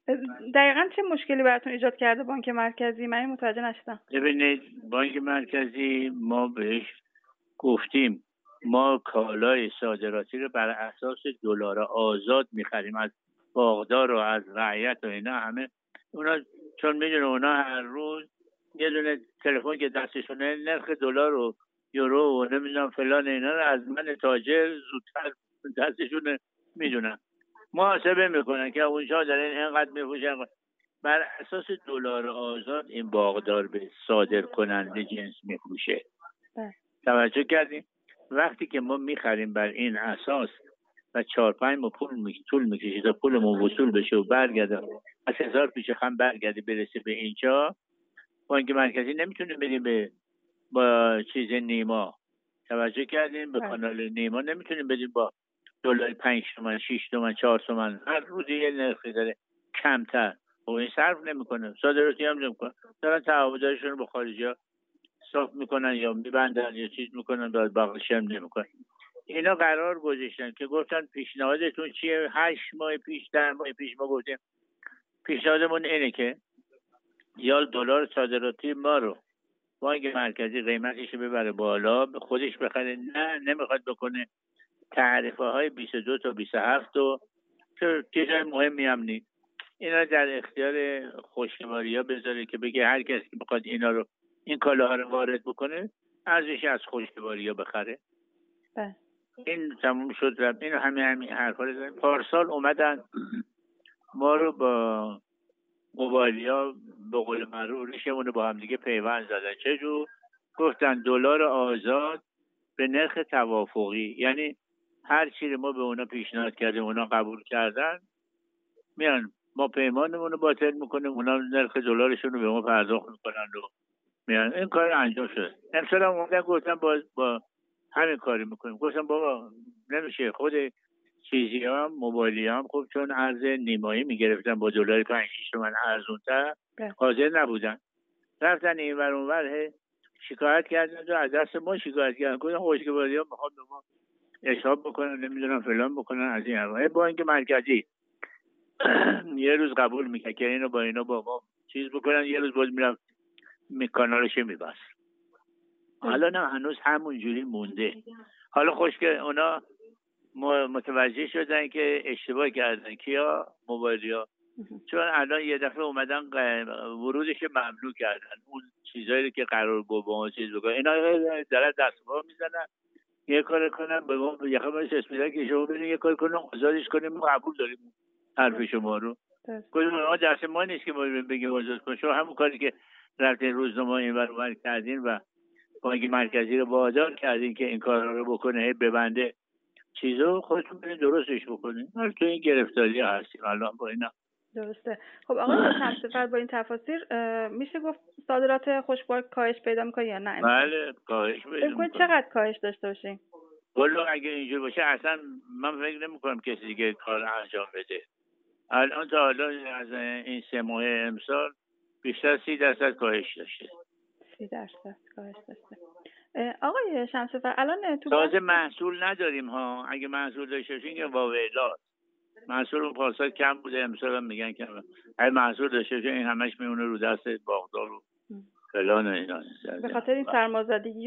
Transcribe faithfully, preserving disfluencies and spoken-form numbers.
دقیقاً چه مشکلی براتون ایجاد کرده بانک مرکزی؟ من متوجه نشدم. ببینید بانک مرکزی ما بهش گفتیم ما کالای صادراتی رو بر اساس دلار آزاد می‌خریم از باغدار و از رعیت و اینا همه. اونا چون میدونه اونا هر روز یه دونه تلفن که دستشونه نرخ دلار و یورو و نمیدونم فلان اینا رو از من تاجر زودتر دستشونه میدونن. محاسبه میکنن که اونجا دارن اینقدر میفروشن. بر اساس دلار آزاد این باغدار به صادر کننده جنس میفروشه. توجه کردیم؟ وقتی که ما میخریم بر این اساس و چهار پنج ماه پول می... طول میکشه تا پولمون وصول بشه و برگرده از هزار پیش خم برگرده برسه به اینجا، بانک مرکزی نمیتونه بدیم به با چیز نیما. توجه کردیم؟ به کانال نیما نمیتونیم بدیم با دلار پنج تومن شش تومن چهار تومن هر روز یه نرخی داره کمتر و این صرف نمیکنه. صادراتی هم نمیکنه، دارن تعهداتشون رو با خارجی‌ها صاف میکنن یا میبندن یا چیز میکنن، بعد باقیش هم نمیکنن. اینا قرار گذاشتن که گفتن پیشنهادتون چیه؟ هشت ماه پیش ده ماه پیش ما گفتیم پیشنهادمون اینه که یا دلار صادراتی ما رو بانک مرکزی قیمتش رو ببره بالا به خودش بخره. نه نمیخواد بکنه. تعرفه های بیست و دو تا بیست و هفت و چیزای مهمی هم نیست. اینا در اختیار خوشگواریا بذاره که بگه هر کسی که بخواد اینا رو این کالاها رو وارد بکنه ارزش از خوشگواریا بخره. بله. این تموم شد. رفت. اینو همه همین حرفا رو زدن. پارسال اومدن ما رو با موبایلیا به قول معروف ریشمون رو با هم دیگه پیوند زدن. چه جور؟ گفتن دلار آزاد به نرخ توافقی، یعنی هر چیزی ما به اونا پیشنهاد کردیم اونا قبول کردن، میان ما پیمانمون رو باطل میکنیم، اونا نرخ دلارشون رو به ما پرداخت میکنن و میان. این کار انجام شده. امسال هم اومدن گفتن با با همین کاری میکنیم. گفتم بابا نمیشه. خود چیزی هم موبایلی هم خب چون ارز نیمایی میگرفتن با دلار پنج شش تومن ارزونتر حاضر نبودن، رفتن این ور اون ور شکایت کردن و از دست ما شکایت کردن. گفتن خوشگواری‌ها میخواد به ما حساب بکنن نمیدونم فلان بکنن. از این حرفا بانک مرکزی یه روز قبول میکنه که اینو با اینا با ما چیز بکنن، یه روز باز میرم می کانالش میبست. حالا نه هنوز همون جوری مونده. حالا خوش که اونا متوجه شدن که اشتباه کردن. کیا؟ موبایلیا. چون الان یه دفعه اومدن ورودش ممنوع کردن. اون چیزایی که قرار بود با ما چیز بکنن اینا دارن دستگاه میزنن یه کار کنن به ما یه خبرش اسمیدن که شما برین یه کار کنن آزادش کنیم. ما قبول داریم حرف شما رو. گفتم ما دست ما نیست که ما بگیم آزاد کن. شما همون کاری که رفتین روزنامه اینور اونور کردین و بانک مرکزی رو وادار کردین که این کارا رو بکنه ببنده چیزو، خودتون برین درستش بکنین. حالا تو این گرفتاری هستیم الان با اینا. درسته. خب آقای شمس‌فر با این تفاسیر میشه گفت صادرات خوشبار کاهش پیدا میکنه یا نه؟ بله کاهش پیدا میکنه. چقدر کاهش داشته باشیم؟ والا اگه اینجور باشه اصلا من فکر نمی‌کنم کسی دیگه کار انجام بده. الان تا حالا از این سه ماه امسال بیشتر سی درصد کاهش داشته. سی درصد کاهش داشته. آقای شمس‌فر الان تو تازه محصول نداریم ها. اگه محصول داشته باشین که واویلات. محصول اون پارسال کم بوده، امسال هم میگن کمه. اگه محصول داشته باشین این همش میونه رو دست باغدار و فلان اینا. به خاطر این سرمازدگی